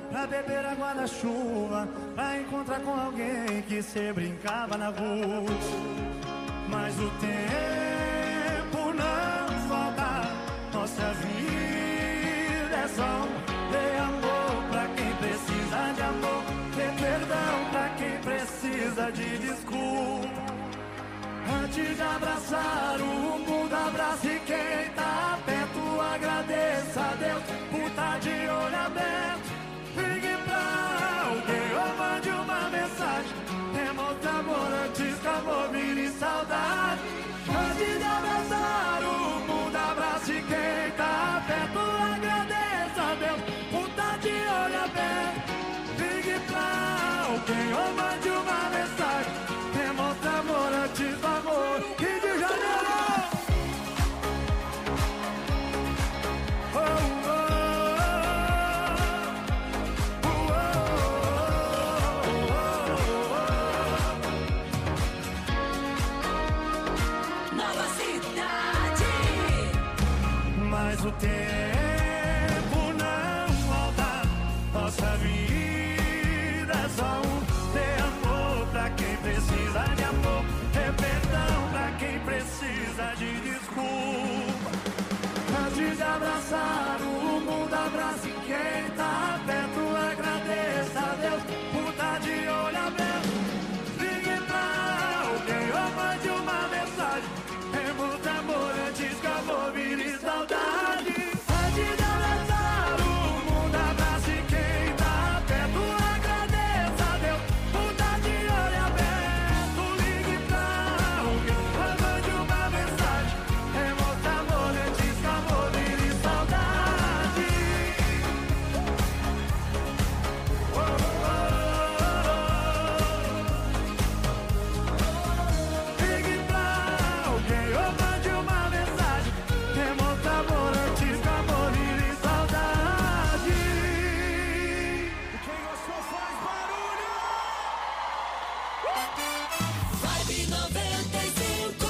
pra beber água da chuva, pra encontrar com alguém que cê brincava na rua. Mas o tempo não volta, nossa vida é só dê amor pra quem precisa de amor, dê perdão pra quem precisa de desculpa. Antes de abraçar o mundo, abrace quem tá perto, agradeça a Deus por tá de olho aberto. Ligue pra alguém ou mande uma mensagem, demonstra amor antes que amor vire saudade. Antes de abraçar o mundo, abrace quem tá perto, agradeça a Deus por tá de olho aberto. Ligue pra alguém ou mande uma mensagem, demonstra amor antes do amor. Rio de Janeiro! Oh, oh, oh, oh, oh. Nova cidade. Mas o tempo não volta, nossa vida é só dê amor pra quem precisa de amor, dê perdão pra quem precisa de desculpa. Antes de abraçar o mundo, abrace quem tá perto, agradeça a Deus por tá de olho aberto. Ligue pra alguém ou mande uma mensagem, demonstra amor antes que amor vire saudade. Antes de abraçar o mundo, abrace quem tá perto, agradeça a Deus por tá de olho aberto. Ligue pra alguém ou mande uma mensagem, demonstra amor antes que amor vire saudade. Oh, oh, oh. Ligue pra alguém ou mande uma mensagem, demonstra amor antes que amor vire saudade. Quem gostou faz barulho! Vibe 95.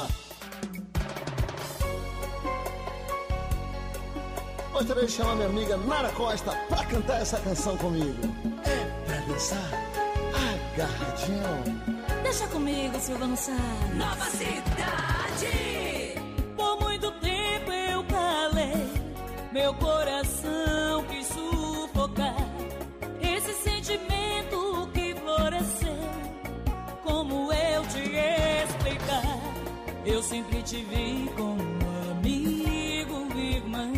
Gostaria de chamar minha amiga Nara Costa pra cantar essa canção comigo. É pra dançar agarradinho. Deixa comigo, Silvano Salles. Nova cidade. Por muito tempo eu calei, meu coração quis sufocar esse sentimento que floresceu. Como eu te explicar? Eu sempre te vi como amigo, irmã.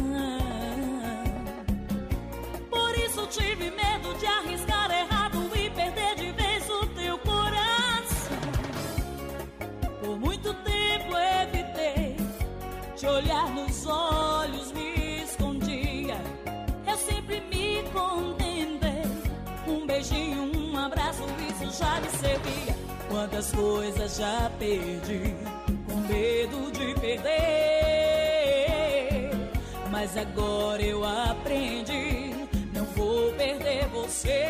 Por isso tive medo de arriscar errado e perder de vez o teu coração. Por muito tempo evitei te olhar nos olhos, me escondia. Eu sempre me contenei. Um beijinho, um abraço, isso já me servia. Quantas coisas já perdi com medo de perder. Mas agora eu aprendi, não vou perder você.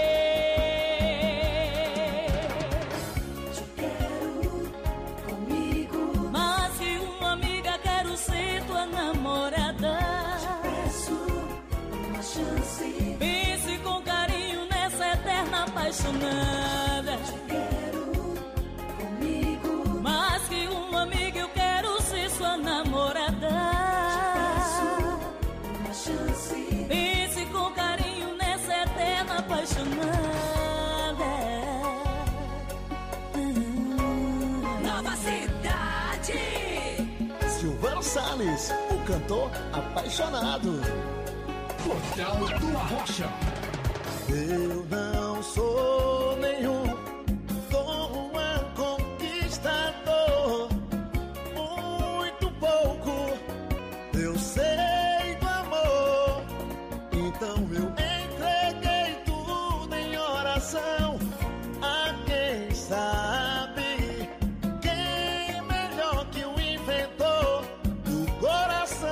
Te quero comigo. Mas que uma amiga, quero ser tua namorada. Peço uma chance. Pense com carinho nessa eterna apaixonada. Te quero comigo. Mais que uma amiga, eu quero ser sua namorada. Peço uma chance. Pense com carinho nessa eterna apaixonada. Nova cidade. Silvano Salles, o cantor apaixonado. Portal do Arrocha. Eu não sou nenhum Dom Juan conquistador. Muito pouco eu sei do amor. Então eu entreguei tudo em oração a quem sabe. Quem melhor que o inventor do coração?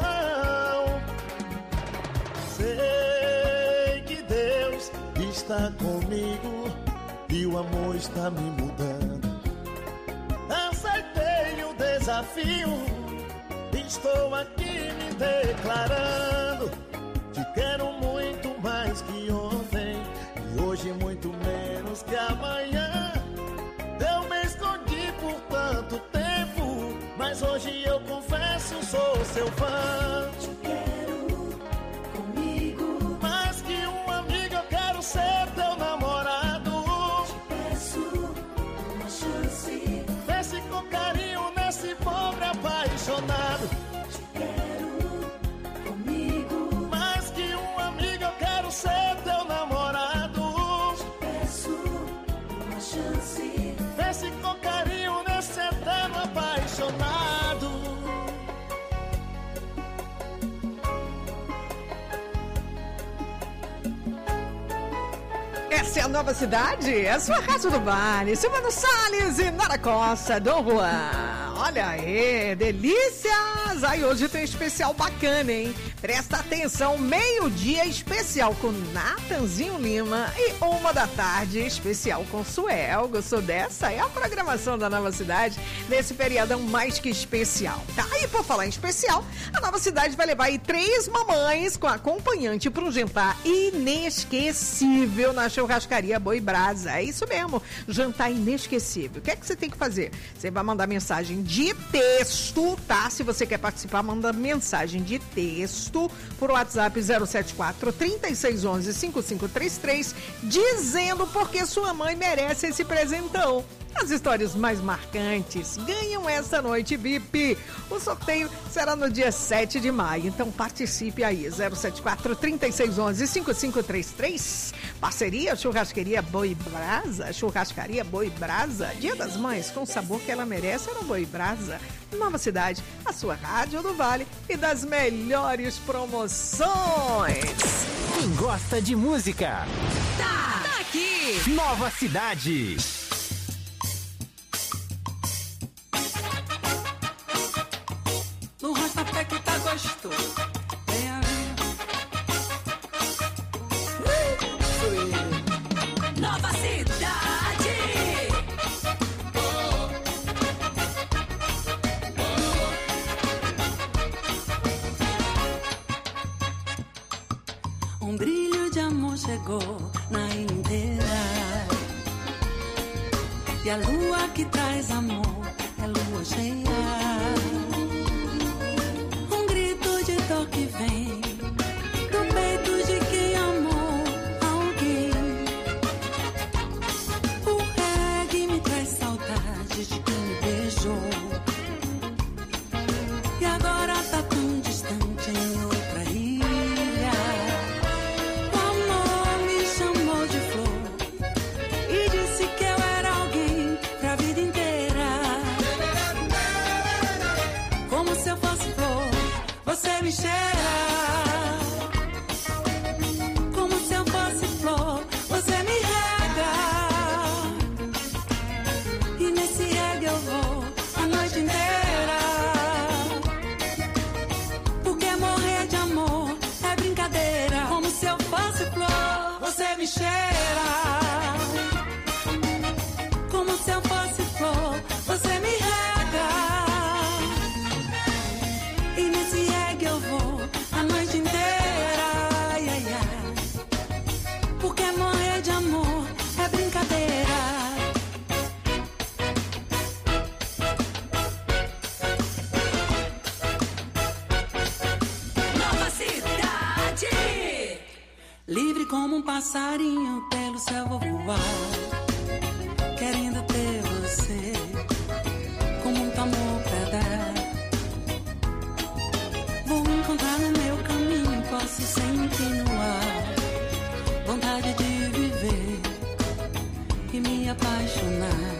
Sei que Deus está comigo e o amor está me mudando. Aceitei o desafio, estou aqui me declarando. Te quero muito mais que ontem. hoje, muito menos que amanhã. Eu me escondi por tanto tempo, mas hoje eu confesso, sou seu fã. Te quero comigo. Mais que um amigo, eu quero ser teu namorado. Te peço uma chance. Pense com carinho nesse pobre apaixonado. Te quero comigo. Mais que um amigo, eu quero ser teu namorado. Te peço uma chance. Pense com carinho nesse eterno apaixonado. Essa é a Nova Cidade, é a sua Rádio do Vale, Silvano Salles e Nara Costa, Dom Juan. Olha aí, delícias! Aí hoje tem um especial bacana, hein? Presta atenção, meio-dia especial com Natanzinho Lima e 13h especial com Suel. Gostou dessa? É a programação da Nova Cidade nesse feriadão mais que especial, tá? E por falar em especial, a Nova Cidade vai levar aí 3 mamães com acompanhante para um jantar inesquecível na churrascaria Boi Brasa. É isso mesmo, jantar inesquecível. O que é que você tem que fazer? Você vai mandar mensagem de texto, tá? Se você quer participar, manda mensagem de texto por WhatsApp 074-3611-5533, dizendo porque sua mãe merece esse presentão. As histórias mais marcantes ganham essa noite VIP. O sorteio será no dia 7 de maio, então participe aí, 074-3611-5533. Parceria Churrasqueria Boi Brasa, Churrascaria Boi Brasa, Dia das Mães, com o sabor que ela merece, era Boi Brasa. Nova Cidade, a sua Rádio do Vale e das melhores promoções. Quem gosta de música, Tá aqui. Nova Cidade. No rastapé que tá gostoso. Vem a Nova Cidade. Um brilho de amor chegou na ilha inteira. E a lua que traz amor é lua cheia. Um grito de dor que vem do peito de quem amou alguém. O reggae me traz saudade de quem me beijou. E agora tá tão distante em outra ilha. O amor me chamou de flor e disse que eu era alguém pra vida inteira. Como se eu fosse flor, você me cheira. Como se eu fosse flor, você me rega. E nesse rega eu vou a noite inteira. Porque morrer de amor é brincadeira. Como se eu fosse flor, você me cheira. Como se eu fosse flor, você me rega. E nesse reggae eu vou a noite inteira. Ai, ai, ai. Porque morrer de amor é brincadeira. Nova Cidade. Livre como um passarinho, pelo céu vou voar. Querendo ter você, com muito amor pra dar. Vou encontrar no meu caminho, posso sentir no ar vontade de viver e me apaixonar.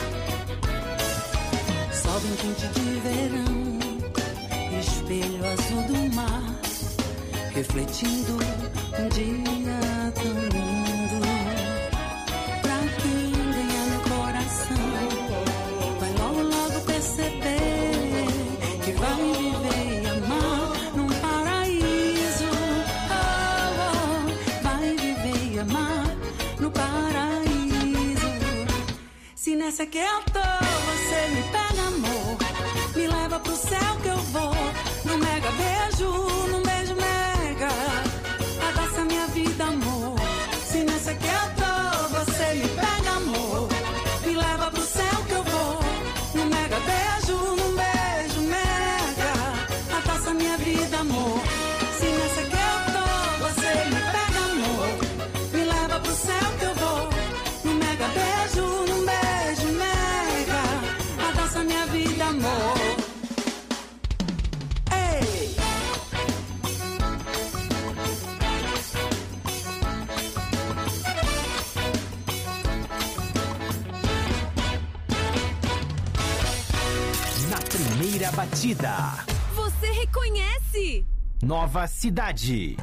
Sol bem quente de verão, espelho azul do mar, refletindo um dia tão lindo. Pra quem ganha meu coração, vai logo logo perceber que vai viver e amar num paraíso. Oh, oh, vai viver e amar no paraíso. Se nessa que eu tô, você me pega, amor, me leva pro céu que eu vou. No mega beijo, no beijo mega, abraça minha vida, amor. Se nessa que eu tô, batida. Você reconhece? Nova Cidade.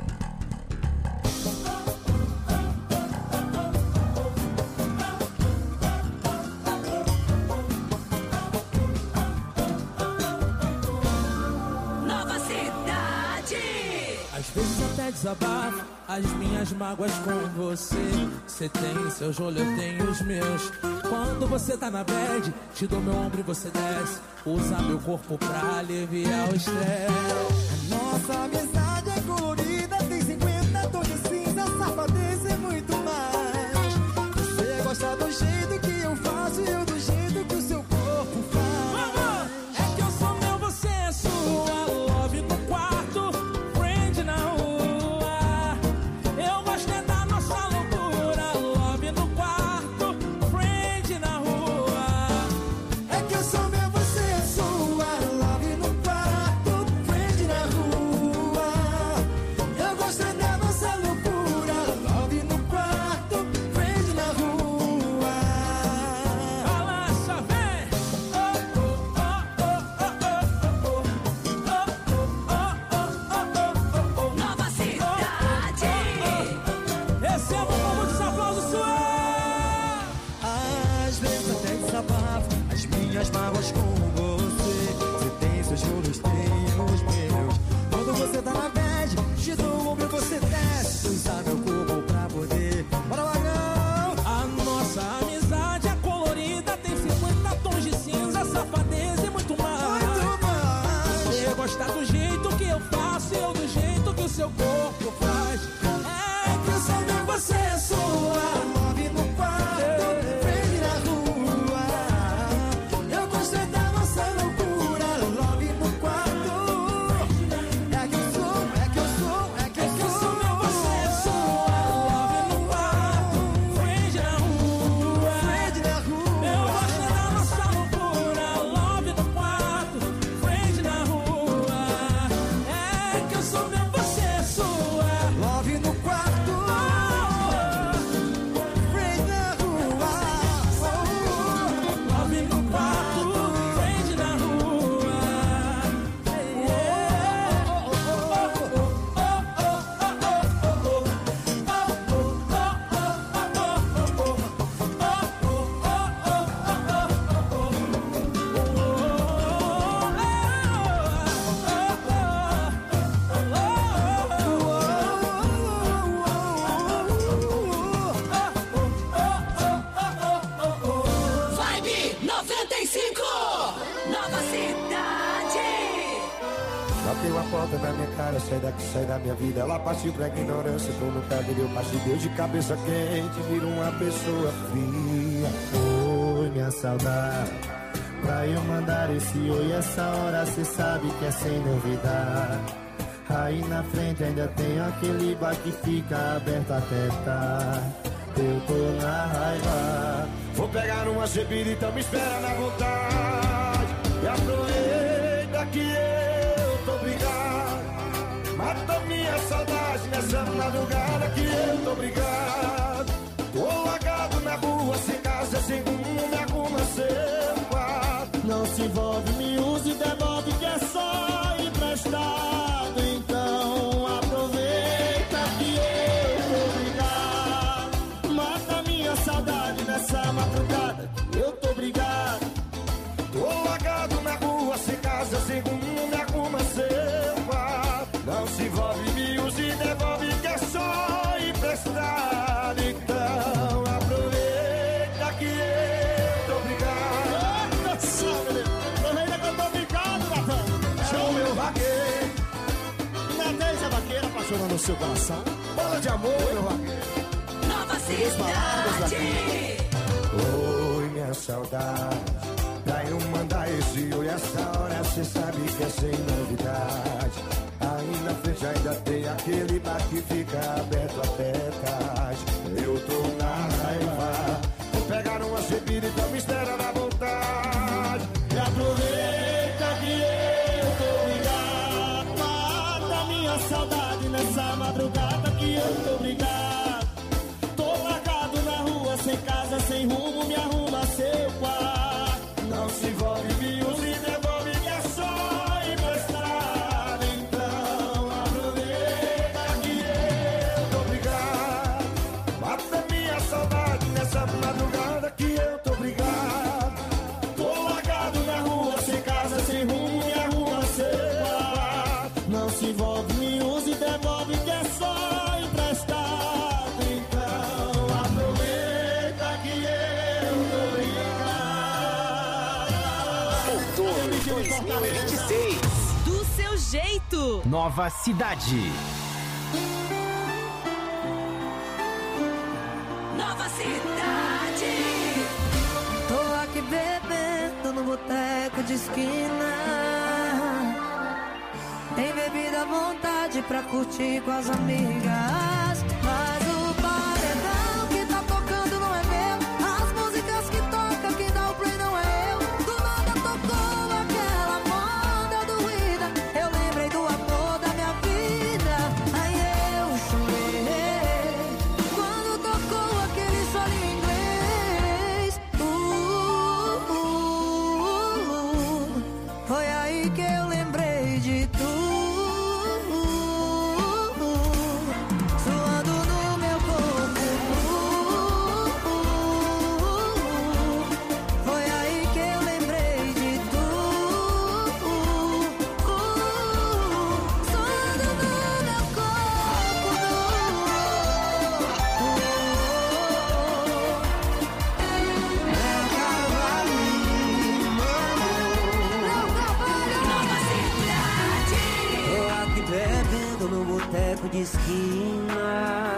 Nova Cidade. Às vezes até desabafo as minhas mágoas com você. Você tem seus rolês, eu tenho os meus. Quando você tá na bad, te dou meu ombro e você desce. Usa meu corpo pra aliviar o estresse. Nossa amizade é colorida, tem 50 tons de cinza, safadeza é muito mais. Você gosta do jeito que eu faço e eu do jeito que o seu corpo faz. É que eu sou meu, você é sua. Love no quarto, friend na rua. Eu gosto é da nossa loucura. Love no quarto, friend na rua. É que eu sou meu, você é sua. Love no quarto, friend na rua. Eu gosto é da nossa loucura. Love no quarto, friend na rua. Balança, vem! Nova Cidade. Receba um pouco de aplauso, suave! Às vezes até desabafo as minhas mágoas com você. Você tem seus juros, tenho os meus. Quando você tá na bad, te dou o ombro e você desce. Usar meu corpo pra poder. Bora, Magão! A nossa amizade é colorida, tem 50 tons de cinza, safadeza e muito mais. Muito mais! Você gosta do jeito que eu faço e eu do jeito que o seu corpo faz. É que eu sou meu, você é sua. Love no quarto, friend na rua. Eu gosto é da nossa loucura. Love no quarto. É que eu sou, é que eu sou, é que eu sou meu, você é sua. Love no quarto, friend na rua. Friend na rua. Eu gosto da nossa loucura. Love no quarto, friend na rua. É que eu sou meu, você é sua. Love no quarto, friend na rua. Love no quarto, friend na rua. Vibe 95. Nova Cidade. Bateu a porta na minha cara, sai daqui, sai da minha vida. Ela partiu pra ignorância, tô no cabelo, eu passo Deus de cabeça quente, vira uma pessoa fria. Oi, minha saudade, pra eu mandar esse oi, essa hora cê sabe que é sem novidade. Aí na frente ainda tem aquele bar que fica aberto até tarde. Eu tô na raiva, vou pegar uma bebida, então me espera na vontade. E aproveita que eu tô brigado, mata minha saudade nessa madrugada que eu tô brigado. Tô largado na rua, sem casa, sem rumo, me arruma seu quarto. Não se envolve, me use e devolve que é só emprestado. Então aproveita que eu tô brigado, mata minha saudade nessa madrugada que eu tô brigado. Tô largado na rua, sem casa, sem rumo, me arruma seu quarto. Não se envolve, me use e devolve que é só emprestado. Então aproveita que eu tô brigado. Aproveita que eu tô brigado, Natão. Show meu vaqueiro. Natães a vaqueira apaixonando o seu coração. Bola de amor, meu vaqueiro. Nova Cidade. Oi, minha saudade, pra eu mandar esse oi, essa hora cê sabe que é sem novidade. Aí na frente ainda tem aquele bar que fica aberto até tarde. Eu tô na raiva, vou pegar uma bebida, então me espera na vontade. E aproveita que eu tô brigado, mata minha saudade nessa madrugada que eu tô brigado. Tô largado na rua, sem casa, sem rumo, me arruma seu quarto. Não se envolve, me use e devolve, me 2026. Do seu jeito. Nova Cidade. Nova Cidade. Tô aqui bebendo no boteco de esquina. Tem bebida à vontade pra curtir com as amigas. Mas o paredão que tá tocando não é meu. As músicas que toca, quem dá o play não é eu. Do nada tocou aquela moda doída. Eu lembrei do amor da minha vida. Aí eu chorei quando tocou aquele solinho inglês. Foi aí que eu lembrei de tu. Suando no meu corpo. Foi aí que eu lembrei de tu. Suando no meu corpo. Nova Cidade. Tô aqui bebendo no boteco de esquina.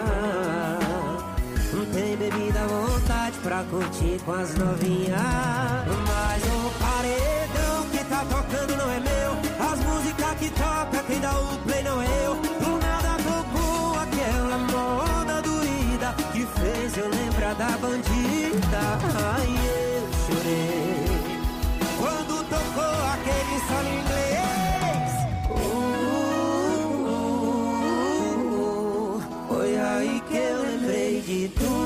Tem bebida à vontade pra curtir com as novinhas. Mas o paredão que tá tocando não é meu. As músicas que toca, quem dá o play não é eu. Do nada tocou aquela moda doída que fez eu lembrar da bandida. Ai, eu chorei quando tocou aquele solo inglês. Foi aí que eu lembrei de tu.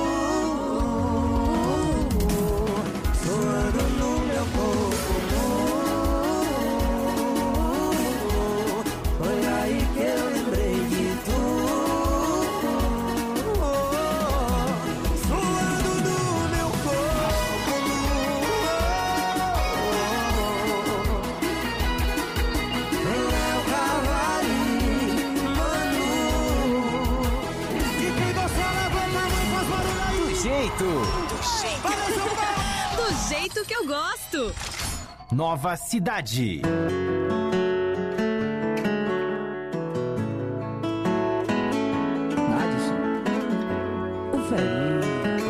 Suando no meu corpo. Foi aí que eu lembrei de tu. Suando no meu corpo. Meu cavalinho, mano. E quem gostou, levanta a mão e faz barulho aí. Do jeito. Do jeito que eu gosto. Nova Cidade. O velhinho.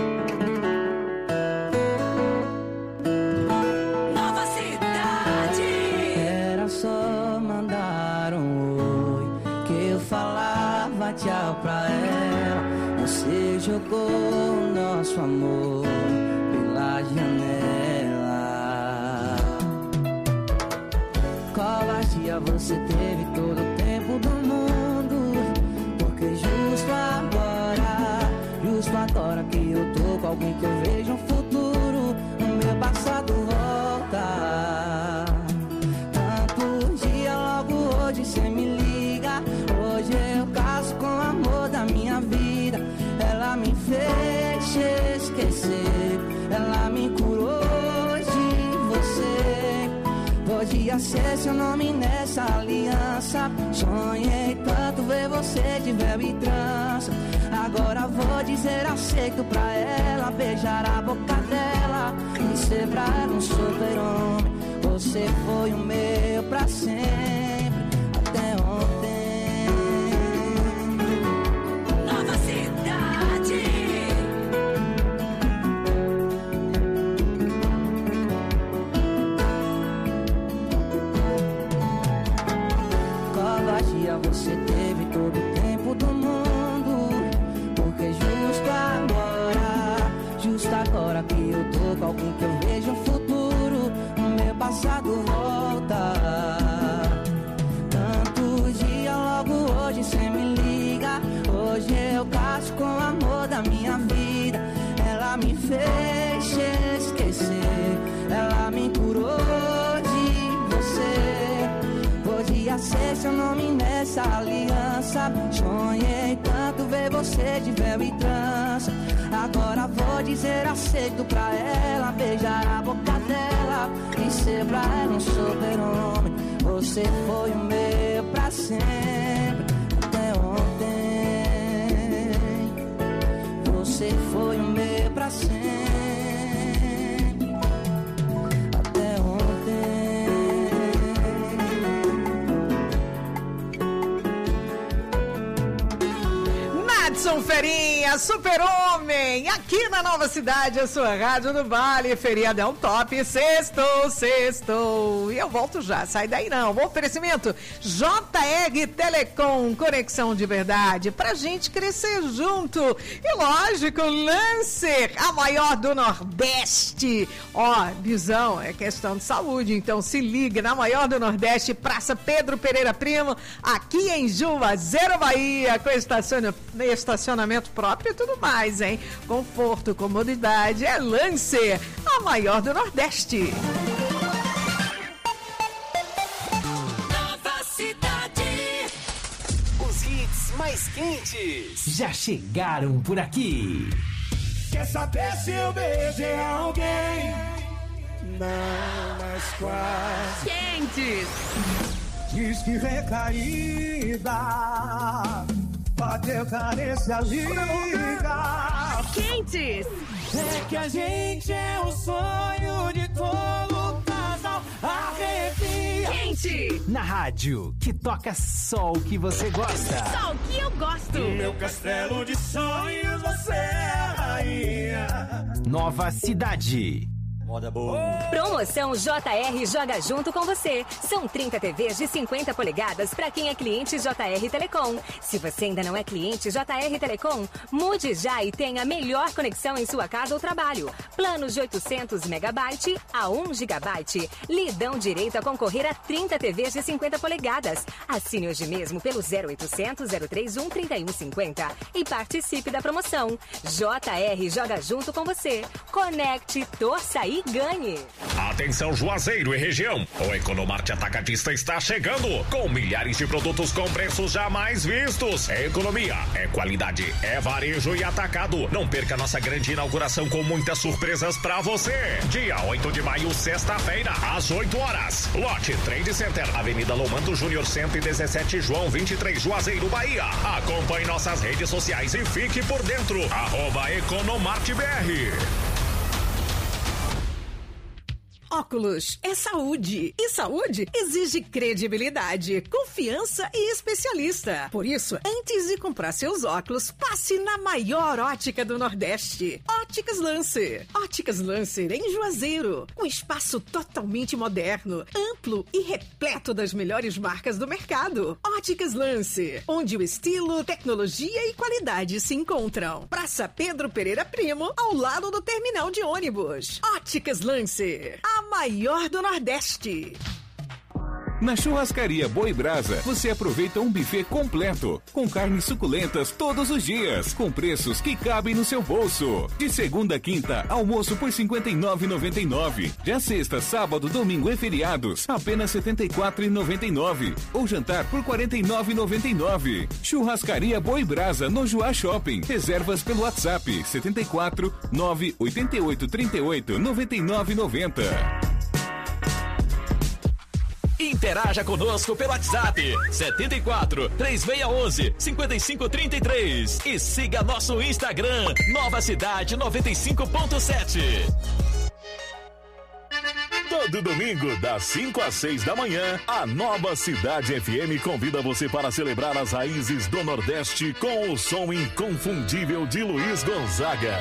Nova Cidade. Era só mandar um oi que eu falava tchau pra ela. Você jogou o nosso amor pela janela. Covardia, você teve todo o tempo do mundo. Porque justo agora que eu tô com alguém que eu vejo um futuro, o meu passado volta. Tanto dia, logo hoje cê me liga. Hoje eu caso com o amor da minha vida. Ela me fez esquecer, ela me curou de você. Podia ser seu nome nessa aliança. Sonhei tanto ver você de véu e trança. Agora vou dizer aceito pra ela, beijar a boca dela e ser pra ela um super-homem. Você foi o meu pra sempre, até ontem. Nova Cidade. Covardia, você teve todo o tempo do mundo. Porque justo agora que eu tô com alguém que eu vejo um futuro, o meu passado volta. Tanto dia, logo hoje cê me liga. Hoje eu caso com o amor da minha vida. Ela me fez esquecer, ela me curou de você. Podia ser seu nome nessa aliança. Sonhei tanto ver você de véu e trança. Agora vou dizer aceito pra ela, beijar a boca dela e ser pra ela um super-homem. Você foi o meu pra sempre, até ontem. Você foi o meu pra sempre, até ontem. Edson Ferinha, super-homem, aqui na Nova Cidade, a sua rádio do Vale, feriadão top, sextou, e eu volto já, sai daí não, oferecimento JR Telecom, conexão de verdade, pra gente crescer junto, e lógico, Lancer, a maior do Nordeste, visão, é questão de saúde, então se liga, na maior do Nordeste, Praça Pedro Pereira Primo, aqui em Juazeiro, Bahia, com estacionamento próprio e tudo mais, hein? Conforto, comodidade, é Lancer, a maior do Nordeste. Nova Cidade. Os hits mais quentes já chegaram por aqui. Quer saber se eu beijei alguém? Não, mas quase. Quentes. Diz que recaída, bateu carência, liga. Quentes. É que a gente é o sonho de todo casal, arrepia. Quente. Na rádio, que toca só o que você gosta. Só o que eu gosto. No meu castelo de sonhos você é a rainha. Nova Cidade. Moda boa. Promoção JR Joga Junto com você. São 30 TVs de 50 polegadas para quem é cliente JR Telecom. Se você ainda não é cliente JR Telecom, mude já e tenha a melhor conexão em sua casa ou trabalho. Planos de 800 megabyte a 1 gigabyte. Lhe dão direito a concorrer a 30 TVs de 50 polegadas. Assine hoje mesmo pelo 0800 031 3150 e participe da promoção. JR Joga Junto com você. Conecte, torça e ganhe. Atenção Juazeiro e região, o Economarte Atacadista está chegando com milhares de produtos com preços jamais vistos. É economia, é qualidade, é varejo e atacado. Não perca nossa grande inauguração com muitas surpresas pra você. Dia 8 de maio, sexta-feira, às 8 horas. Lote Trade Center, Avenida Lomando Júnior 117, João 23, Juazeiro, Bahia. Acompanhe nossas redes sociais e fique por dentro. @EconomarteBR. Óculos é saúde. E saúde exige credibilidade, confiança e especialista. Por isso, antes de comprar seus óculos, passe na maior ótica do Nordeste. Óticas Lancer. Óticas Lancer em Juazeiro. Um espaço totalmente moderno, amplo e repleto das melhores marcas do mercado. Óticas Lancer, onde o estilo, tecnologia e qualidade se encontram. Praça Pedro Pereira Primo, ao lado do terminal de ônibus. Óticas Lancer, a maior do Nordeste. Na Churrascaria Boi Brasa, você aproveita um buffet completo, com carnes suculentas todos os dias, com preços que cabem no seu bolso. De segunda a quinta, almoço por R$ 59,99. Já sexta, sábado, domingo e feriados, apenas R$ 74,99. Ou jantar por R$ 49,99. Churrascaria Boi Brasa, no Joá Shopping. Reservas pelo WhatsApp 74 988 38 9990. Interaja conosco pelo WhatsApp 74 3611 5533 e siga nosso Instagram Nova Cidade 95.7. Todo domingo, das 5 às 6 da manhã, a Nova Cidade FM convida você para celebrar as raízes do Nordeste com o som inconfundível de Luiz Gonzaga.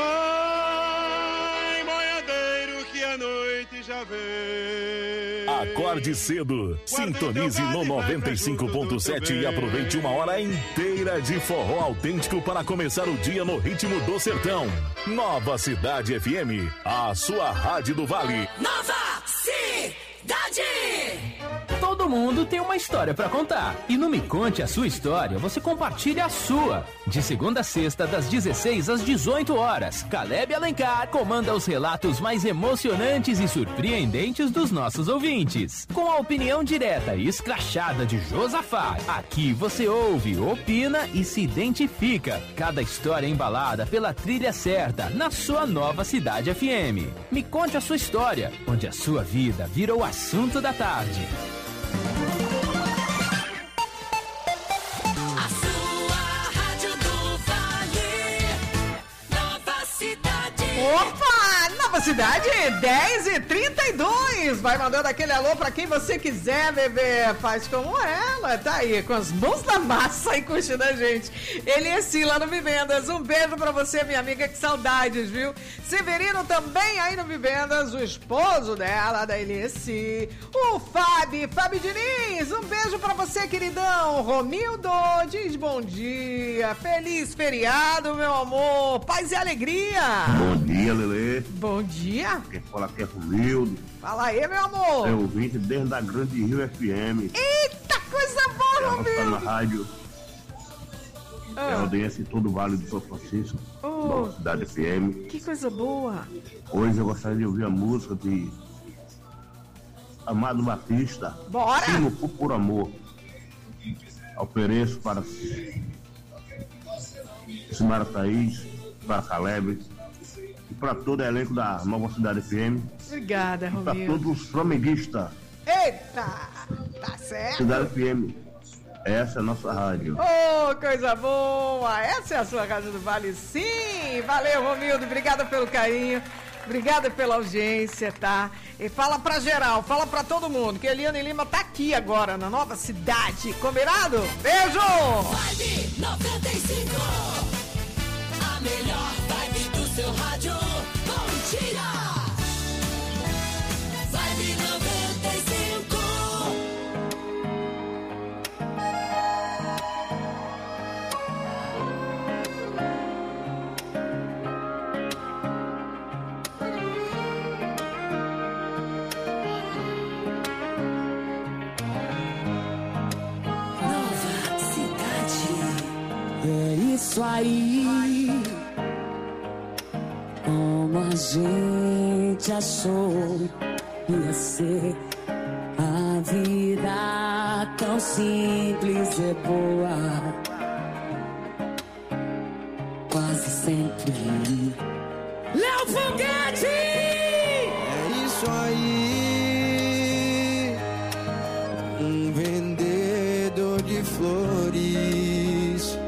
Vai, boiadeiro, que a noite já vem. Acorde cedo, sintonize no 95.7 e aproveite uma hora inteira de forró autêntico para começar o dia no ritmo do sertão. Nova Cidade FM, a sua rádio do Vale. Nova Cidade. Todo mundo tem uma história pra contar. E no Me Conte a Sua História, você compartilha a sua. De segunda a sexta, das 16 às 18 horas. Caleb Alencar comanda os relatos mais emocionantes e surpreendentes dos nossos ouvintes. Com a opinião direta e escrachada de Josafá. Aqui você ouve, opina e se identifica. Cada história embalada pela trilha certa, na sua Nova Cidade FM. Me Conte a Sua História, onde a sua vida vira o assunto da tarde. A sua rádio do Vale. Nova Cidade. Opa! Nova Cidade, 10h32. Vai mandando aquele alô pra quem você quiser, bebê. Faz como ela, tá aí, com as mãos na massa e curtindo a gente. Eliessi lá no Vivendas. Um beijo pra você, minha amiga, que saudades, viu? Severino também aí no Vivendas, o esposo dela, da Eliessi. O Fábio Diniz, um beijo pra você, queridão. Romildo diz bom dia. Feliz feriado, meu amor. Paz e alegria. Bom dia, Lelê. Bom dia. Quem fala aqui é Romildo. Fala aí, meu amor. É ouvinte desde a Grande Rio FM. Eita, coisa boa, Romildo. Tá na rádio. É audiência em todo o Vale do São Francisco, Nova Cidade FM. Que coisa boa. Hoje eu gostaria de ouvir a música de Amado Batista. Bora. Sino por Amor. Ofereço para Simara Thaís, para Caleb e para todo o elenco da Nova Cidade FM. Obrigada, Romildo. E para todos os flamenguistas. Eita, tá certo. Cidade FM. Essa é a nossa rádio. Oh, coisa boa! Essa é a sua Rádio do Vale, sim! Valeu, Romildo, obrigada pelo carinho, obrigada pela audiência, tá? E fala pra geral, fala pra todo mundo que Eliane Lima tá aqui agora, na Nova Cidade, combinado? Beijo! Vibe 95, a melhor vibe do seu rádio, bom dia! Vibe 95. É isso aí, como a gente achou ia ser. A vida tão simples e boa, quase sempre. Léo Foguete! É isso aí, um vendedor de flores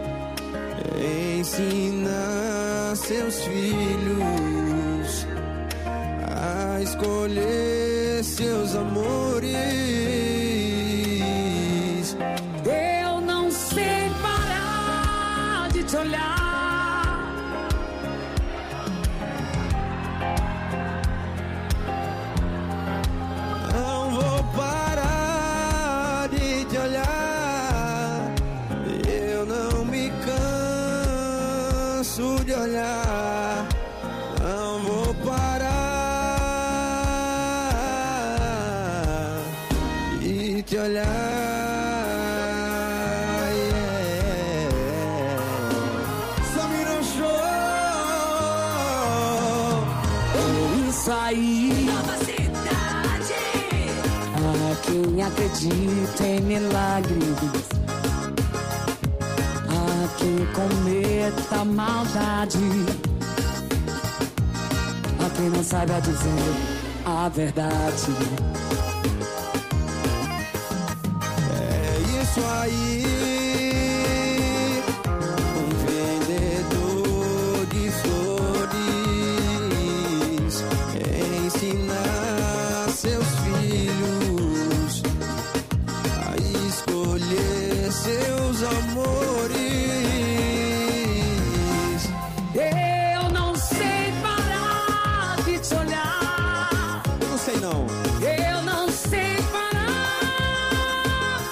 ensina seus filhos a escolher seus amores. Eu não sei parar de te olhar. Não vou parar de te olhar. Eu não me canso de olhar. Não vou parar de te olhar. Samira Show. É isso aí. Nova Cidade. A quem acredita em milagres, a quem cometa maldade, a quem não saiba dizer a verdade. É isso aí, um vendedor de flores ensina seus filhos a escolher seus amores. Eu não sei parar de te olhar. Eu não sei não. Eu não sei parar.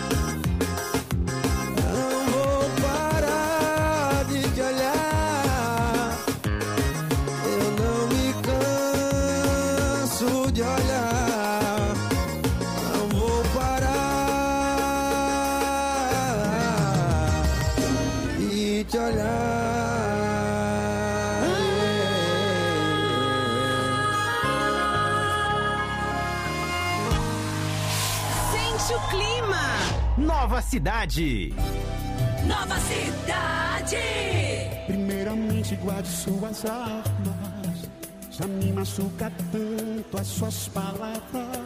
Não vou parar de te olhar. Eu não me canso de olhar. Não vou parar de te olhar. Sente o clima. Nova Cidade. Nova Cidade. Primeiramente guarde suas armas. Já me machuca tanto as suas palavras.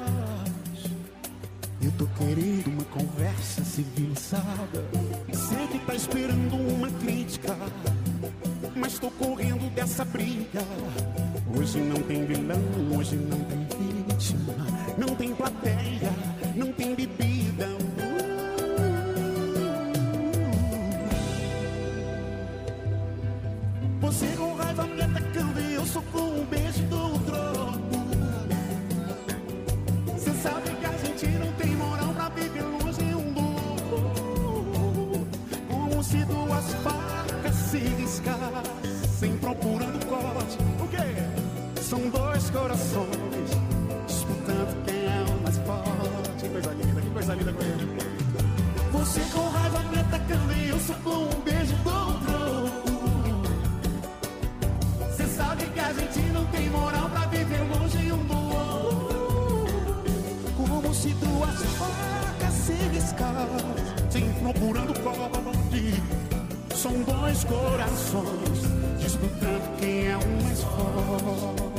Eu tô querendo uma conversa civilizada. Sei que tá esperando uma crítica, mas tô correndo dessa briga. Hoje não tem vilão, hoje não tem vítima, não tem plateia, não tem bebida. Você com raiva me atacando e eu sou com um beijo do outro. Você sabe que a gente não tem moral pra viver longe um do outro. Como se duas facas se riscassem procurando corte. O quê? São dois corações disputando quem é o mais forte. Que coisa linda com ele. Você com raiva me atacando e eu sou com um beijo do outro. Você sabe que a gente não tem moral pra viver longe um do outro. Como se duas facas se riscassem procurando corte. São dois corações disputando quem é o mais forte.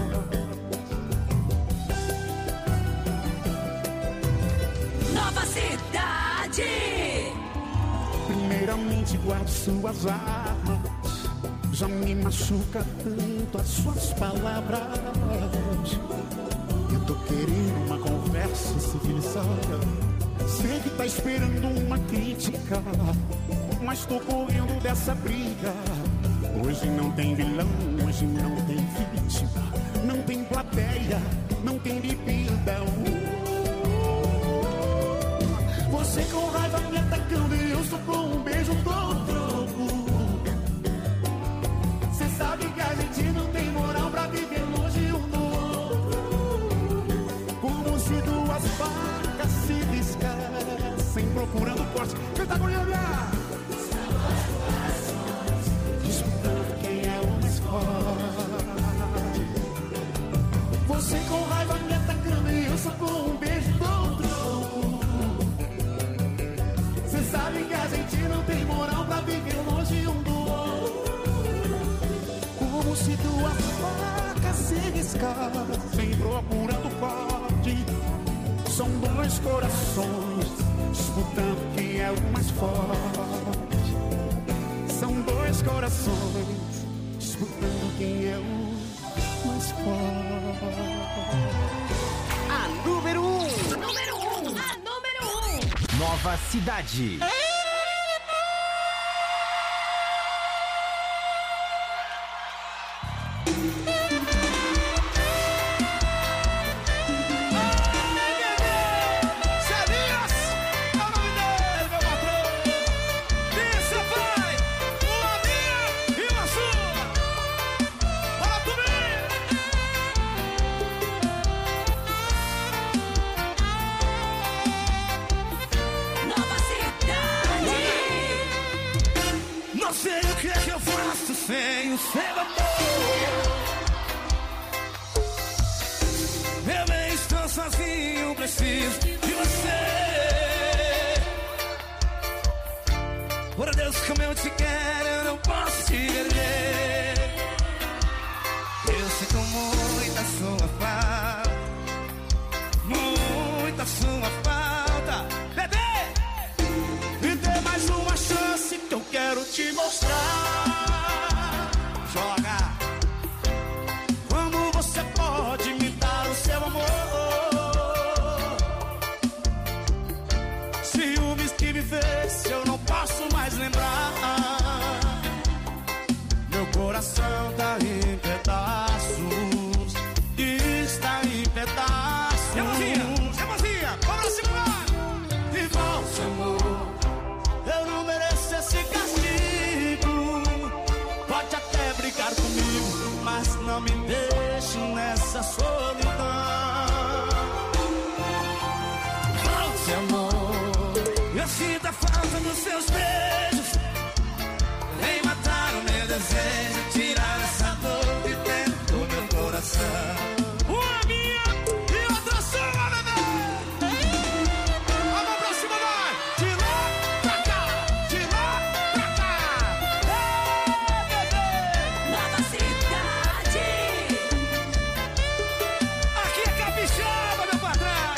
Nova Cidade. Primeiramente guarde suas armas. Já me machuca tanto as suas palavras. Eu tô querendo uma conversa civilizada. Sei que tá esperando uma crítica, mas tô correndo dessa briga. Hoje não tem vilão, hoje não tem vítima, não tem plateia, não tem bebida. Você com raiva me atacando e eu sou com um beijo do outro. Você sabe que a gente não tem moral pra viver longe um do outro. Como se duas facas se riscassem procurando corte. Canta com ele, disputando quem é o mais forte. Você com raiva me atacando e eu sou com um beijo do outro. Você sabe que a gente não tem moral pra viver longe um do outro. Como se duas facas se riscassem procurando corte. São dois corações disputando quem é o mais forte. São dois corações disputando quem é o mais forte. A número 1. A número 1. Nova Cidade. Sem o seu amor, eu bem estou sozinho, preciso de você. Por Deus, como eu te quero, eu não posso te perder. Eu sinto muita sua falta, muita sua falta. Bebê, me dê mais uma chance que eu quero te mostrar. Joga como você pode me dar o seu amor. Ciúmes que me fez, eu não posso mais lembrar. Meu coração tá em pedaços, está em pedaços. Irmãzinha, vamos segurar. E volte, amor, eu não mereço esse castigo. Pode até brigar comigo, mas não me deixe nessa solidão. Volte, amor, eu sinto a falta dos seus beijos. Vem matar o meu desejo, tirar essa dor de dentro do meu coração. Uma minha e outra sua, bebê. Vamos pra cima, vai! De lá pra cá, de lá pra cá. Nova Cidade. Aqui é capixaba, meu patrão.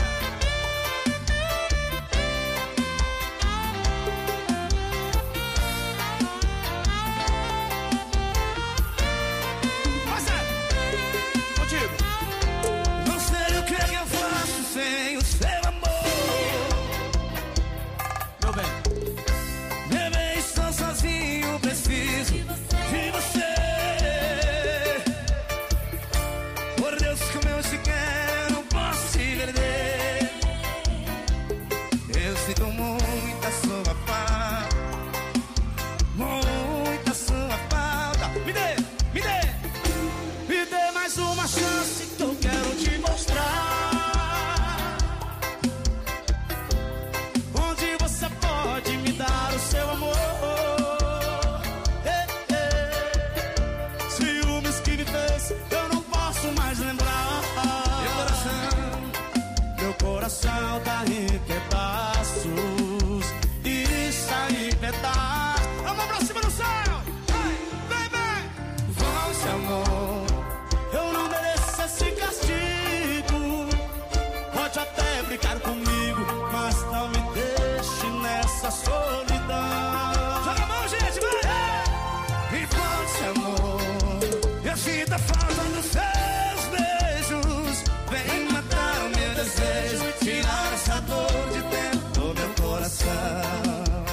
coração tá em pedaços. Isso aí, pedaços. Vamos pra cima do céu. Vem, vem. Vamos, amor. Eu não mereço esse castigo. Pode até brincar comigo, mas não me deixe nessa solidão. Joga a mão, gente, vai! E vamos, amor. Eu sinto a falta dos seus beijos. Vem matar o meu desejo, tirar essa dor de dentro do meu coração.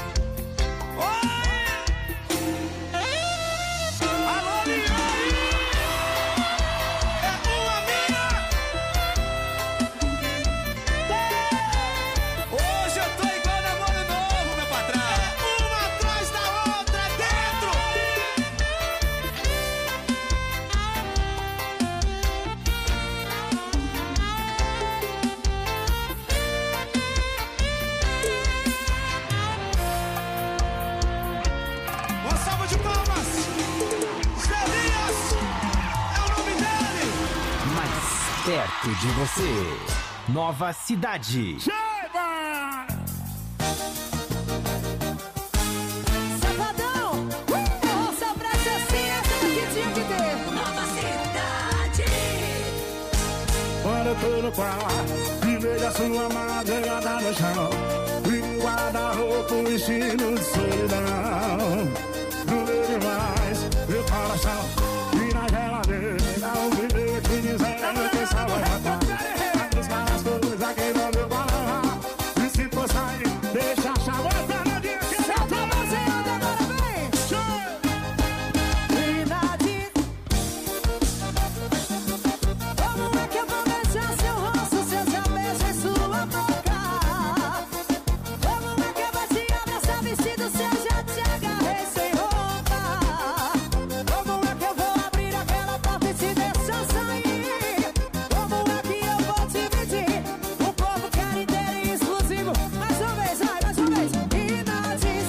Perto de você. Nova Cidade. Safadão! Só pra Cecinha, tudo que tinha que ter. Nova Cidade. Quando eu tô no quarto e vejo a sua madrugada no chão, e no guarda-roupa um vestido de solidão. Não vejo mais meu coração e na geladeira um bilhete que dizendo que só vai matar. Vai buscar as coisas que não deu pra levar. E se for sair, deixa a chave pra no dia que eu tô baseando agora, vem! Cidade. Como é que eu vou deixar seu rosto se eu já beijei sua boca? Como é que eu vou te abraçar vestido se eu já te agarrei sem roupa? Como é que eu vou abrir aquela porta e te deixar sair? Como é que eu vou te pedir? O povo quer inteiro e exclusivo. Mais uma vez, vai, mais uma vez. Inadis.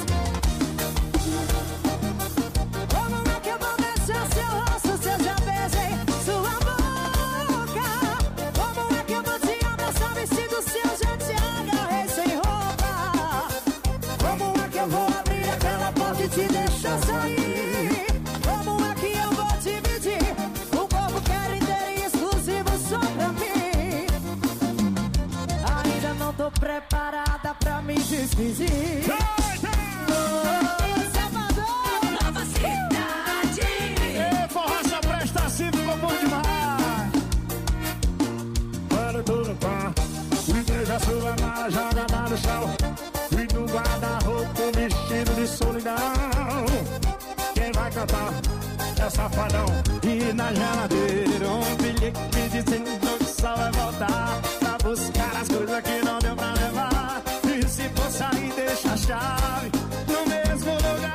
Como é que eu vou deixar seu rosto se eu já beijei sua boca? Como é que eu vou te abraçar vestido se eu já te agarrei sem roupa? Como é que eu vou abrir aquela porta e te deixar sair? Como é que eu vou te pedir? O povo quer inteiro e exclusivo só pra mim. Ainda não tô preparada pra me despedir. Nova Cidade. Forró só presta assim, ficou bom demais. Quando eu tô no quarto e vejo a sua mala jogada no chão, e no guarda-roupa um vestido de solidão. Quem vai cantar é Safadão. E na geladeira um bilhete me dizendo que só vai voltar pra buscar as coisas que não deu pra levar. E se for sair, deixa a chave no mesmo lugar.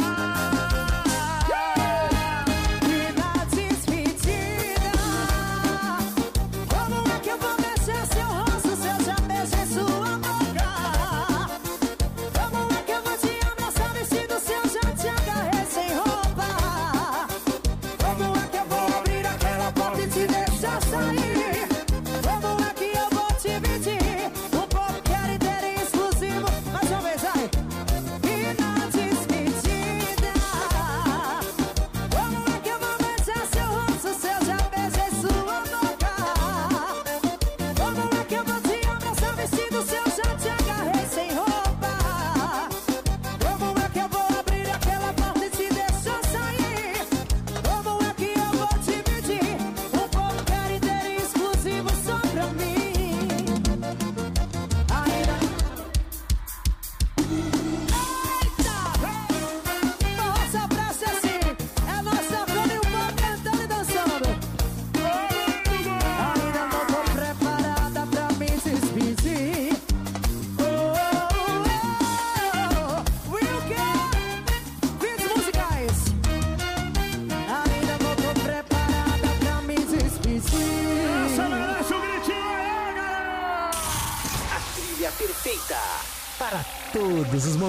E na despedida, como é que eu vou deixar seu rosto se eu já beijei sua boca? Como é que eu vou te abraçar vestido se eu já te agarrei sem roupa? Como é que eu vou abrir aquela porta e te deixar sair? Como é que eu vou te pedir? O povo quer inteiro e exclusivo. Mais uma vez, vai. E na despedida, como é que eu vou beijar seu rosto se eu já beijei sua boca? Como é que eu vou te abraçar vestido se eu já te agarrei sem roupa? Como é que eu vou abrir aquela porta e te deixar sair? Como é que eu vou te pedir? O povo quer inteiro e exclusivo só pra mim. Ainda. Eita! Nossa praça assim, é nossa fome e o povo cantando e dançando. Ainda não tô preparada pra me despedir. Wilker, vídeos musicais. Ainda não tô preparada pra me despedir. Essa merece um gritinho aí, galera! A trilha perfeita para todos os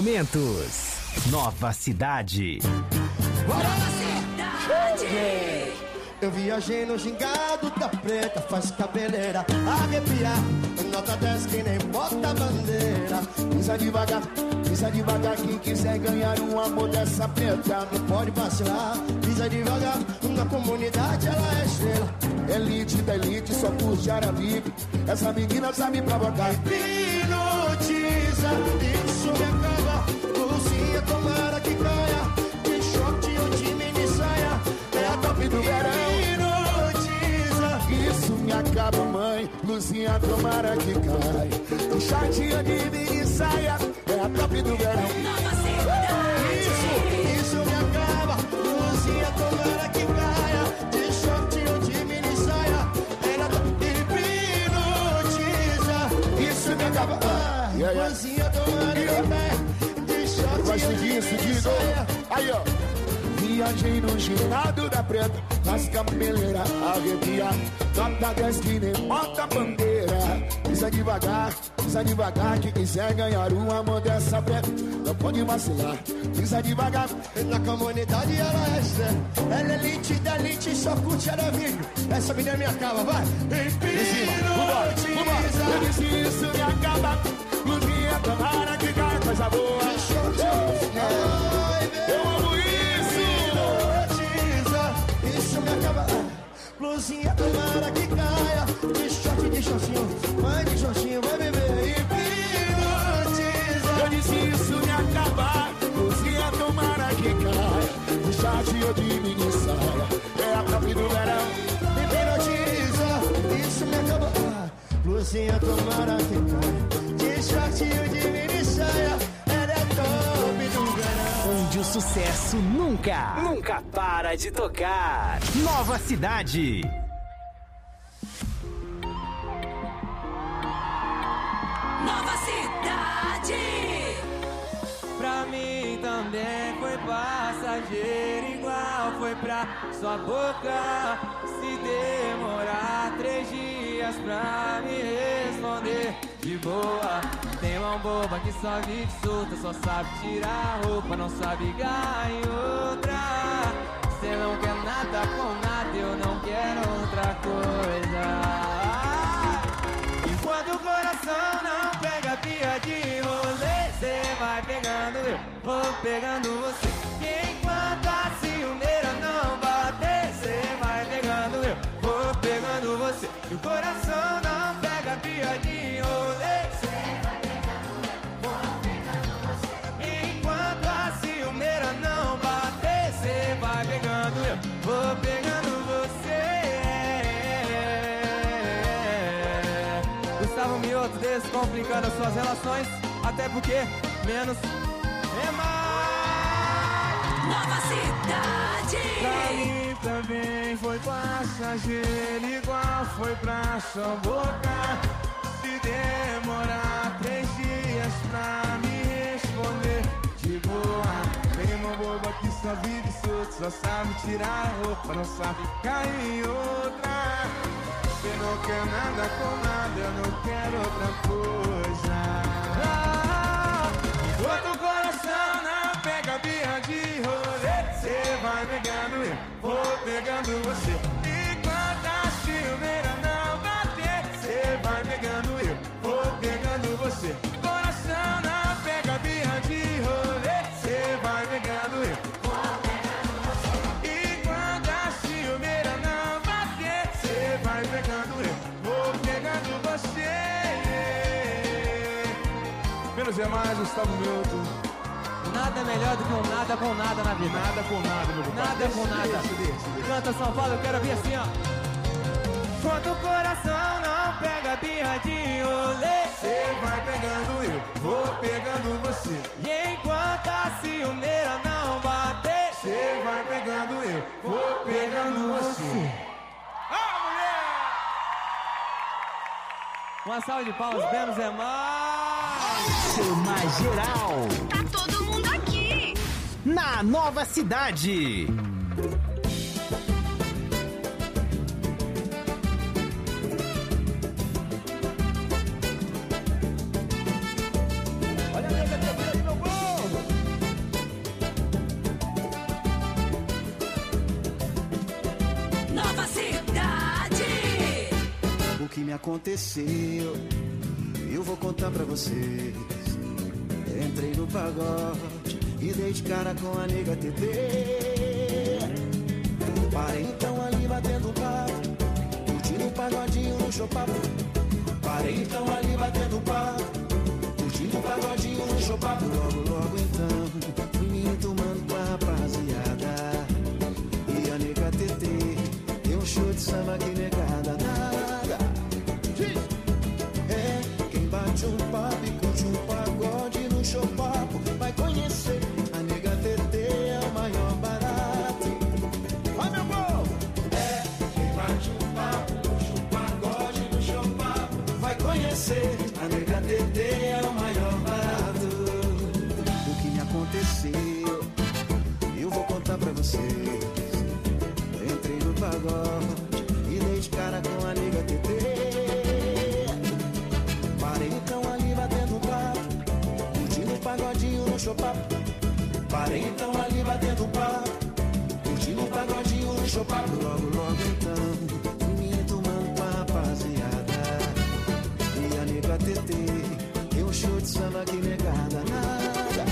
momentos. Nova Cidade. Nova Cidade. Eu viajei no gingado da preta, faz cabeleira arrepiar. Nota 10 que nem bota bandeira. Pisa devagar, quem quiser ganhar o amor dessa preta não pode vacilar. Pisa devagar, na comunidade ela é estrela. Elite da elite, só curte Arabique. Essa menina sabe provocar. Hipnotiza, isso me acaba. Luzinha, tomara que caia. De short ou de mini saia, é a top do verão. Isso me acaba, mãe. Luzinha, tomara que cai. Um shortinho de mini saia, é a top do verão. Isso me acaba. Luzinha, tomara que caia. De shortinho de mini saia, é a top. Hipnotiza. Isso me acaba. Luzinha, tomara que caia. De shortinho de mini saia. Aí, ó. Viajei no girado da preta, nas cabeleiras arrepia. Nota 10 que nem bota bandeira. Pisa devagar, que quiser ganhar o amor dessa preta não pode vacilar. Pisa devagar, na comunidade ela é estrela. Ela é elite da elite, só curte era vídeo. Essa menina me acaba, vai. Vambora. Eu disse isso me acaba. Luzinha, tomara que cai, coisa boa. Eu amo isso. Isso me acaba. Luzinha, tomara que caia. De shortinho, mãe de shortinho, vai beber. Hipnotiza. Eu disse isso me acaba. Luzinha, tomara que caia. De shortinho de mini saia, é a top do verão. Hipnotiza. Isso me acaba. Luzinha, tomara que caia. De shortinho de mini saia, ela é top do verão. Onde o sucesso nunca para de tocar. Nova Cidade. Nova Cidade. Pra mim também foi passageiro, igual foi pra sua boca. Se demorar 3 dias pra me responder de boa. Tem mão boba que só vive solta, só sabe tirar a roupa, não sabe ganhar em outra. Cê não quer nada com nada, eu não quero outra coisa. Enquanto o coração não pega pia de rolê, cê vai pegando eu, vou pegando você. Enquanto a ciumeira não bater, cê vai pegando eu, vou pegando você. E o coração não pega pia de rolê, cê vai pegando eu, vou pegando você. Enquanto a ciumeira não bater, cê vai pegando eu, vou pegando você. Gustavo Mioto descomplicando as suas relações, até porque menos é mais. Nova Cidade. Pra mim também foi passageiro, igual foi pra sua boca. Se demorar 3 dias pra me responder de boa. Tem uma boba que só vive solto, só sabe tirar a roupa, não sabe cair em outra. Eu não quero nada com nada, eu não quero outra coisa. Enquanto o coração não pega birra de rolê, cê vai pegando eu, vou pegando você. Enquanto a ciumeira não bater, cê vai pegando eu, vou pegando você. Coração não pega birra de rolê, cê vai pegando eu, vou pegando você. Enquanto a ciumeira não bater, cê vai pegando eu, vou pegando você. Menos é mais, Gustavo Mioto. Nada é melhor do que um nada com nada na vida. Nada com nada, meu compadre. Nada com nada. Deixa. Canta São Paulo, eu quero ouvir assim, ó. Quando o coração não pega birra de rolê, cê vai pegando eu, vou pegando você. E enquanto a ciumeira não bater, cê vai pegando eu, vou pegando você. Uma salva de palmas, menos é mais. Chama geral. Tá todo mundo aqui. Na Nova Cidade. Olha a nega de aqui, meu povo. Nova que me aconteceu, eu vou contar pra vocês. Entrei no pagode e dei de cara com a nega TT. Parei então ali batendo papo, curtindo um pagodinho no chopapo. Parei então ali batendo papo, curtindo um pagodinho no chopapo. Logo então fui me enturmando com a rapaziada. E a nega TT deu um show de samba que negada nada. É, quem bate um papo e curte um pagode no chopapo vai conhecer. A nega TT é o maior barato. Vai, meu povo! É, quem bate um papo, curte um pagode no chopapo vai conhecer. A nega TT é o maior barato. O que me aconteceu, eu vou contar pra vocês. Entrei no pagode e dei de cara com a nega TT. Parei então ali batendo papo, curtindo um pagodinho no chopapo. Parei então ali batendo papo, curtindo um pagodinho no chopapo. Logo então fui me enturmando com a rapaziada. E a nega TT deu um show de samba que negada nada.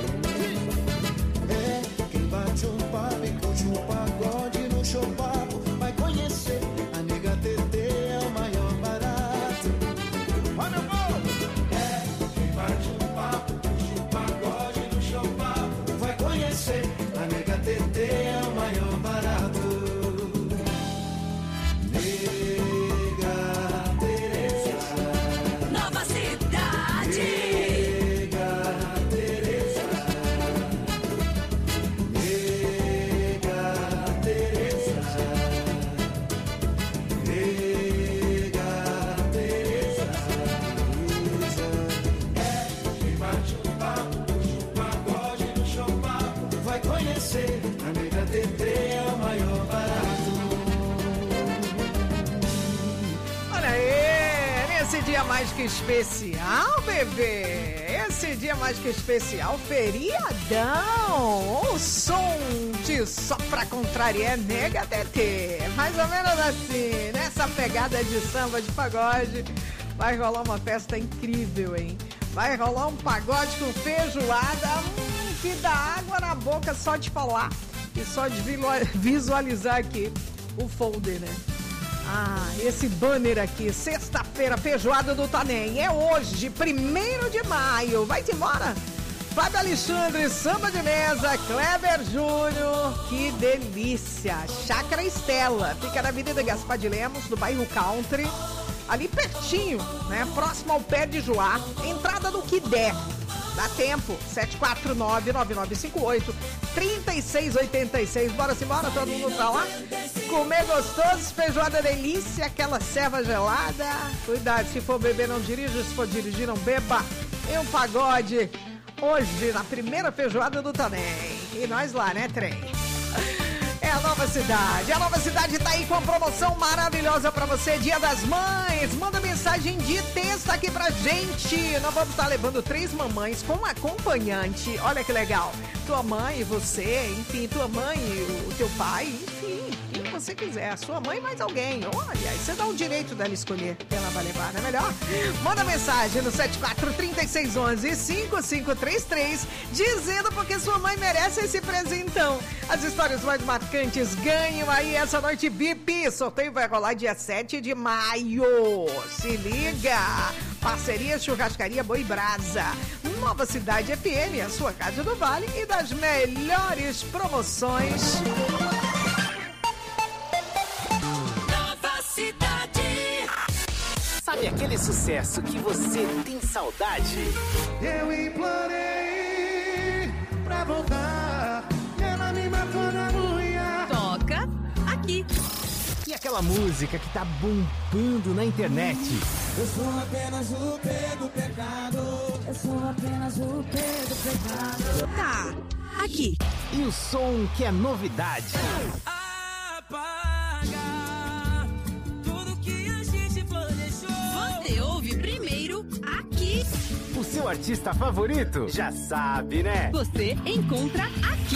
É, quem bate um papo e curte um pagode no chopapo vai conhecer. A nega TT é o maior barato. Vai, meu povo! É, quem bate um papo, curte um pagode no chopapo vai conhecer. A nega TT é o maior barato. Nega Teresa, Nova Cidade. Nega Teresa, Nega Teresa, Nega Teresa. É, quem bate um papo, puxa um pagode no chopapo vai conhecer. A nega TT é o maior barato. Olha aí, nesse dia mais que especial, bebê. Esse dia mais que especial, feriadão. O som de só pra contrariar é nega TT. Mais ou menos assim, nessa pegada de samba, de pagode. Vai rolar uma festa incrível, hein? Vai rolar um pagode com feijoada, que dá água na boca só de falar. E só de visualizar aqui o folder, né? Ah, esse banner aqui, sexta-feira, feijoada do Tanem. É hoje, 1º de maio. Vai-te embora! Fábio Alexandre, samba de mesa, Kleber Júnior, que delícia! Chácara Estela, fica na Avenida Gaspar de Lemos, do bairro Country, ali pertinho, né? Próximo ao pé de Joá, entrada do que der. Dá tempo, 749-9958-3686. Bora-se embora, todo mundo pra lá. Comer gostoso, feijoada delícia, aquela ceva gelada. Cuidado, se for beber não dirija, se for dirigir não beba. E um pagode hoje na primeira feijoada do Tanem. E nós lá, né, trem? É a Nova Cidade. A Nova Cidade tá aí com a promoção maravilhosa pra você, Dia das Mães. Manda mensagem de texto aqui pra gente. Nós vamos estar levando 3 mamães com acompanhante. Olha que legal. Tua mãe e você, enfim, tua mãe e o teu pai, enfim, quem você quiser. A sua mãe mais alguém. Olha, aí você dá o direito dela escolher quem ela vai levar, não é melhor? Manda mensagem no 74-3611-5533 dizendo porque sua mãe merece esse presentão. As histórias mais marcantes ganham aí essa noite VIP. Sorteio vai rolar dia 7 de maio. Se liga! Parceria Churrascaria Boi Brasa. Nova Cidade FM, a sua casa do Vale e das melhores promoções. Nova Cidade. Sabe aquele sucesso que você tem saudade? Eu implorei pra voltar, ela me matou na unha. Toca aqui. E aquela música que tá bombando na internet? Eu sou apenas o P do pecado. Eu sou apenas o P do pecado. Tá aqui. E o som que é novidade? Apaga tudo que a gente planejou. Você ouve primeiro aqui. O seu artista favorito? Já sabe, né? Você encontra aqui.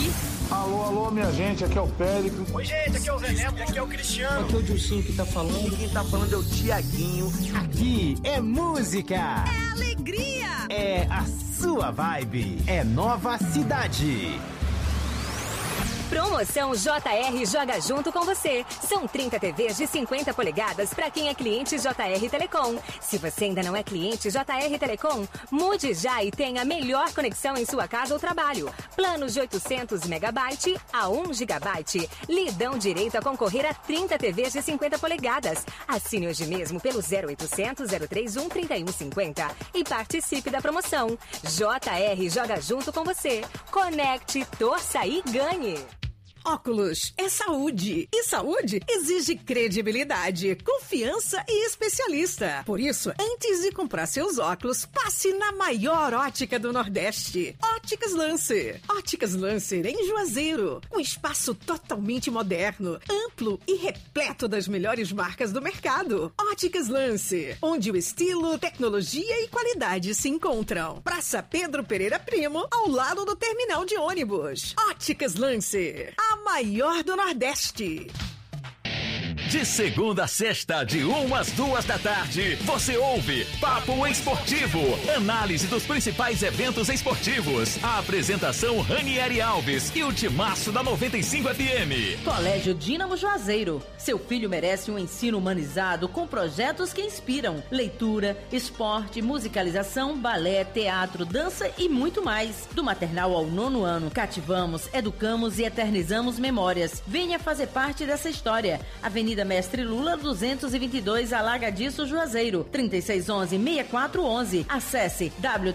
Alô, minha gente, aqui é o Péricles. Oi, gente, aqui é o Zé Neto, aqui é o Cristiano. Aqui é o Dilcinho que tá falando. Quem tá falando é o Tiaguinho. Aqui é música. É alegria. É a sua vibe. É Nova Cidade. Promoção JR Joga Junto com você. São 30 TVs de 50 polegadas para quem é cliente JR Telecom. Se você ainda não é cliente JR Telecom, mude já e tenha a melhor conexão em sua casa ou trabalho. Planos de 800 MB a 1 GB. Lhe dão direito a concorrer a 30 TVs de 50 polegadas. Assine hoje mesmo pelo 0800 031 3150 e participe da promoção. JR Joga Junto com você. Conecte, torça e ganhe. Óculos é saúde. E saúde exige credibilidade, confiança e especialista. Por isso, antes de comprar seus óculos, passe na maior ótica do Nordeste. Óticas Lancer. Óticas Lancer em Juazeiro. Um espaço totalmente moderno, amplo e repleto das melhores marcas do mercado. Óticas Lancer, onde o estilo, tecnologia e qualidade se encontram. Praça Pedro Pereira Primo, ao lado do terminal de ônibus. Óticas Lancer, a maior do Nordeste. De segunda a sexta, de 1 às 2 da tarde, você ouve Papo Esportivo, análise dos principais eventos esportivos. A apresentação Ranieri Alves e o timaço da 95 FM. Colégio Dínamo Juazeiro. Seu filho merece um ensino humanizado com projetos que inspiram. Leitura, esporte, musicalização, balé, teatro, dança e muito mais. Do maternal ao 9º ano, cativamos, educamos e eternizamos memórias. Venha fazer parte dessa história. Avenida Mestre Lula 222, Alagadiço, Juazeiro, 3611-6411. Acesse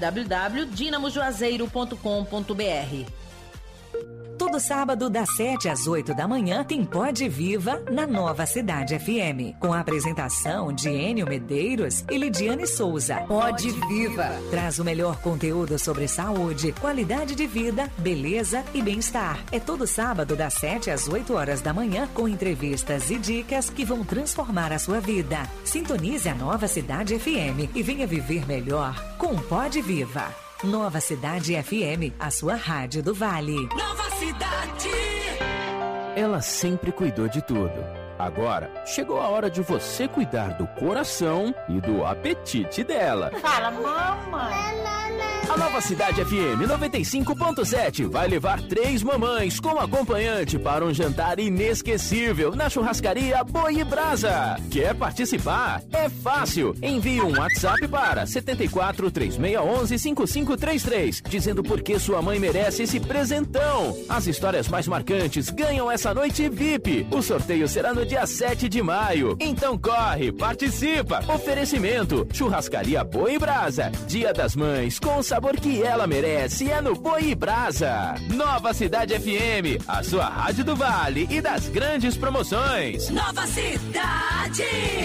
www.dinamojuazeiro.com.br. Todo sábado, das 7 às 8 da manhã, tem Pode Viva na Nova Cidade FM. Com a apresentação de Enio Medeiros e Lidiane Souza. Pode Viva traz o melhor conteúdo sobre saúde, qualidade de vida, beleza e bem-estar. É todo sábado, das 7 às 8 horas da manhã, com entrevistas e dicas que vão transformar a sua vida. Sintonize a Nova Cidade FM e venha viver melhor com Pode Viva. Nova Cidade FM, a sua rádio do Vale. Nova Cidade. Ela sempre cuidou de tudo. Agora, chegou a hora de você cuidar do coração e do apetite dela. Fala, mamãe. A Nova Cidade FM 95.7 vai levar 3 mamães como acompanhante para um jantar inesquecível na churrascaria Boi e Brasa. Quer participar? É fácil. Envie um WhatsApp para 74 3611 5533, dizendo por que sua mãe merece esse presentão. As histórias mais marcantes ganham essa noite VIP. O sorteio será no dia 7 de maio. Então corre, participa. Oferecimento: churrascaria Boi e Brasa. Dia das Mães com o sabor que ela merece é no Boi e Brasa. Nova Cidade FM, a sua rádio do Vale e das grandes promoções. Nova Cidade.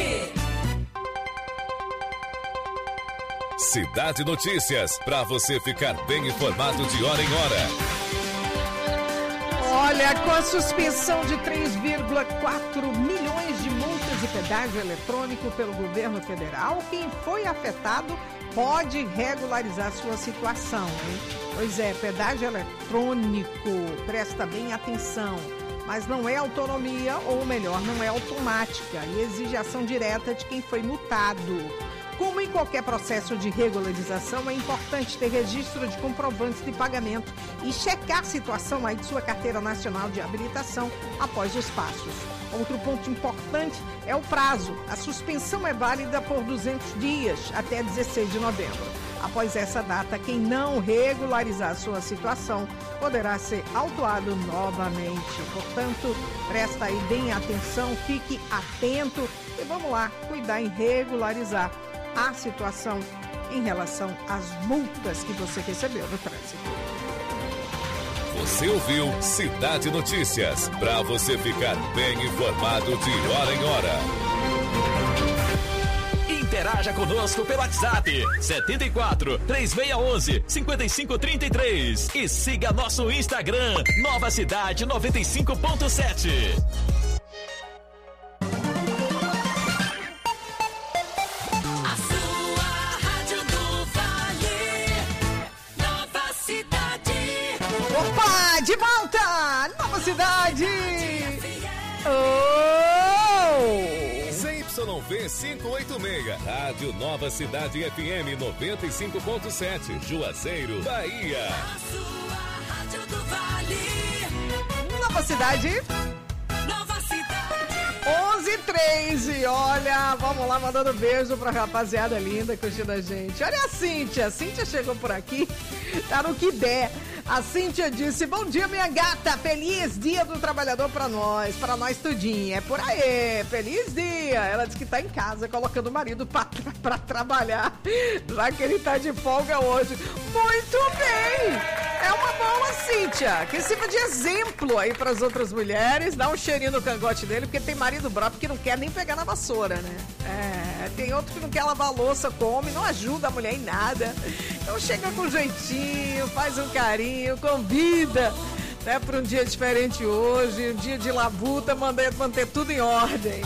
Cidade Notícias, para você ficar bem informado de hora em hora. Olha, com a suspensão de 3,4 milhões de multas de pedágio eletrônico pelo governo federal, quem foi afetado pode regularizar sua situação, hein? Pois é, pedágio eletrônico, presta bem atenção, mas não é autonomia, ou melhor, não é automática e exige ação direta de quem foi multado. Como em qualquer processo de regularização, é importante ter registro de comprovantes de pagamento e checar a situação aí de sua carteira nacional de habilitação após os passos. Outro ponto importante é o prazo. A suspensão é válida por 200 dias, até 16 de novembro. Após essa data, quem não regularizar sua situação poderá ser autuado novamente. Portanto, presta aí bem atenção, fique atento e vamos lá, cuidar em regularizar a situação em relação às multas que você recebeu no trânsito. Você ouviu Cidade Notícias, para você ficar bem informado de hora em hora. Interaja conosco pelo WhatsApp 74 3611 5533 e siga nosso Instagram Nova Cidade 95.7. De volta! cidade! Oh! ZYV 586, Rádio Nova Cidade FM 95.7, Juazeiro, Bahia. A sua Rádio do Vale. Nova Cidade. Nova Cidade. 11:03 e olha, vamos lá mandando beijo pra rapaziada linda curtindo a gente. Olha a Cíntia chegou por aqui, tá no que der. A Cíntia disse, bom dia minha gata, feliz dia do trabalhador pra nós tudinho, é por aí, feliz dia. Ela disse que tá em casa colocando o marido pra trabalhar, já que ele tá de folga hoje. Muito bem, é uma boa, Cíntia, que sirva de exemplo aí pras outras mulheres, dá um cheirinho no cangote dele, porque tem marido brabo que não quer nem pegar na vassoura, né? Tem outro que não quer lavar a louça, come, não ajuda a mulher em nada. Então chega com jeitinho, faz um carinho, convida, né, para um dia diferente hoje, um dia de labuta, manter tudo em ordem.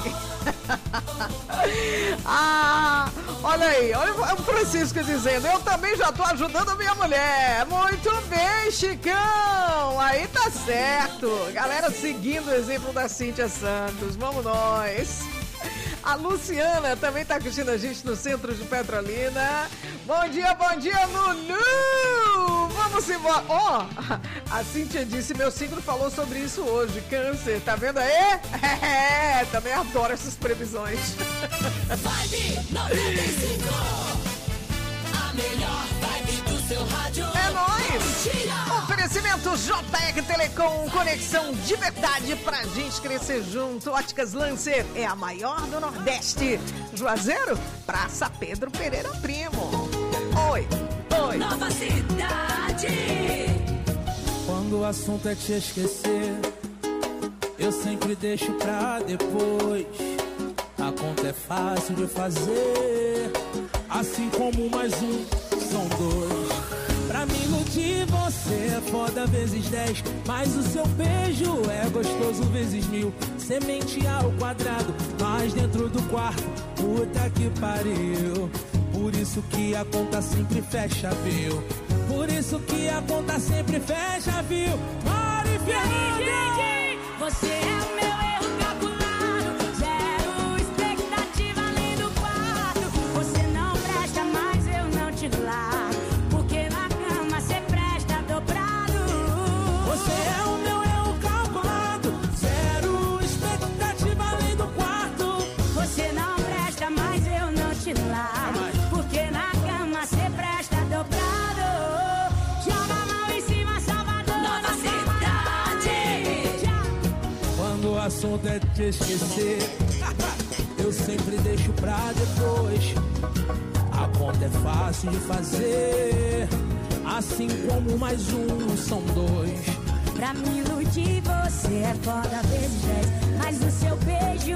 Olha aí, olha o Francisco dizendo, eu também já tô ajudando a minha mulher. Muito bem, Chicão, aí tá certo. Galera seguindo o exemplo da Cíntia Santos, vamos nós. A Luciana também tá curtindo a gente no centro de Petrolina. Bom dia, Lulu! Vamos embora. Ó, a Cíntia disse, meu signo falou sobre isso hoje, Câncer. Tá vendo aí? Também adoro essas previsões. Vibe 95, a melhor vibe do seu rádio. É nóis! Oferecimento JR Telecom, conexão de verdade pra gente crescer junto. Óticas Lancer é a maior do Nordeste. Juazeiro, Praça Pedro Pereira Primo. Oi. Nova Cidade. Quando o assunto é te esquecer, eu sempre deixo pra depois. A conta é fácil de fazer, assim como mais um, são dois. Pra me iludir você é foda vezes 10, mas o seu beijo é gostoso vezes 1000. Semente ao quadrado, mas dentro do quarto, puta que pariu. Por isso que a conta sempre fecha, viu? Por isso que a conta sempre fecha, viu? Mari Fernanda! Você é o meu erro calculado, zero expectativa além do quarto. Você não presta, mas eu não te largo, porque na cama você presta dobrado. Você é o meu erro calculado, zero expectativa além do quarto. Você não presta, mas eu não te largo, porque na cama você presta dobrado. Joga a mão em cima, Salvador. Nova Cidade. Quando o assunto é te esquecer, eu sempre deixo pra depois. A conta é fácil de fazer, assim como mais um, são dois. Pra me iludir você é foda vezes 10, mas o seu